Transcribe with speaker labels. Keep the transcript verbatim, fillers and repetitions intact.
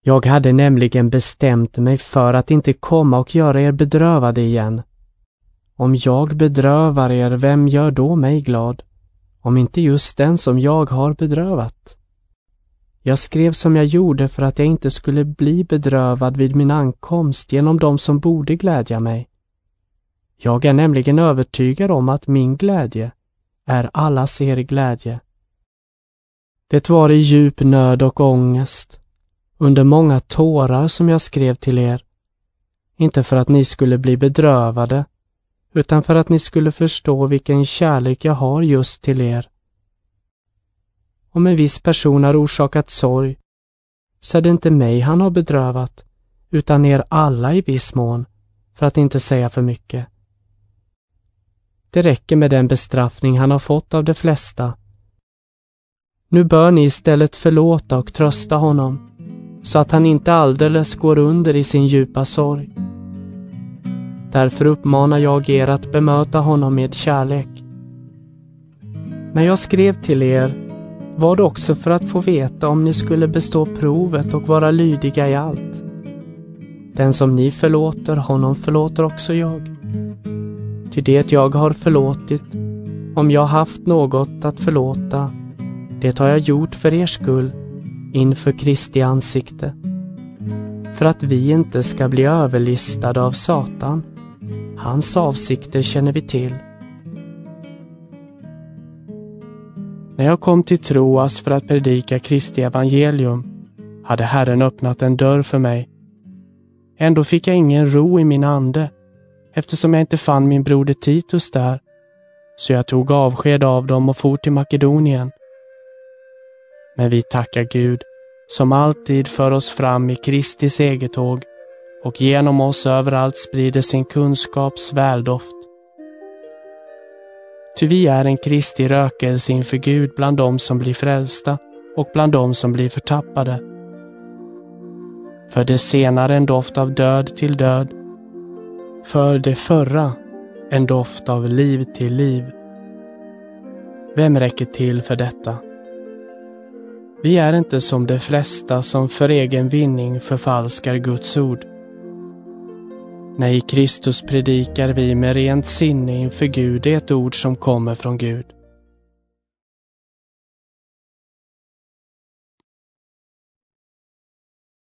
Speaker 1: Jag hade nämligen bestämt mig för att inte komma och göra er bedrövade igen. Om jag bedrövar er, vem gör då mig glad? Om inte just den som jag har bedrövat. Jag skrev som jag gjorde för att jag inte skulle bli bedrövad vid min ankomst genom dem som borde glädja mig. Jag är nämligen övertygad om att min glädje är allas er glädje. Det var i djup nöd och ångest, under många tårar som jag skrev till er, inte för att ni skulle bli bedrövade, utan för att ni skulle förstå vilken kärlek jag har just till er. Om en viss person har orsakat sorg, så är det inte mig han har bedrövat, utan er alla i viss mån, för att inte säga för mycket. Det räcker med den bestraffning han har fått av de flesta. Nu bör ni istället förlåta och trösta honom, så att han inte alldeles går under i sin djupa sorg. Därför uppmanar jag er att bemöta honom med kärlek. När jag skrev till er var det också för att få veta om ni skulle bestå provet och vara lydiga i allt. Den som ni förlåter, honom förlåter också jag. Ty det jag har förlåtit, om jag haft något att förlåta, det har jag gjort för er skull, inför Kristi ansikte. För att vi inte ska bli överlistade av Satan. Hans avsikter känner vi till. När jag kom till Troas för att predika Kristi evangelium, hade Herren öppnat en dörr för mig. Ändå fick jag ingen ro i min ande, eftersom jag inte fann min broder Titus där, så jag tog avsked av dem och for till Makedonien. Men vi tackar Gud, som alltid för oss fram i Kristi segertåg och genom oss överallt sprider sin kunskaps väldoft. Ty vi är en Kristi rökelse inför Gud bland dem som blir frälsta och bland dem som blir förtappade. För det senare en doft av död till död, för det förra en doft av liv till liv. Vem räcker till för detta? Vi är inte som de flesta som för egen vinning förfalskar Guds ord. Nej, Kristus predikar vi med rent sinne inför Gud, det är ett ord som kommer från Gud.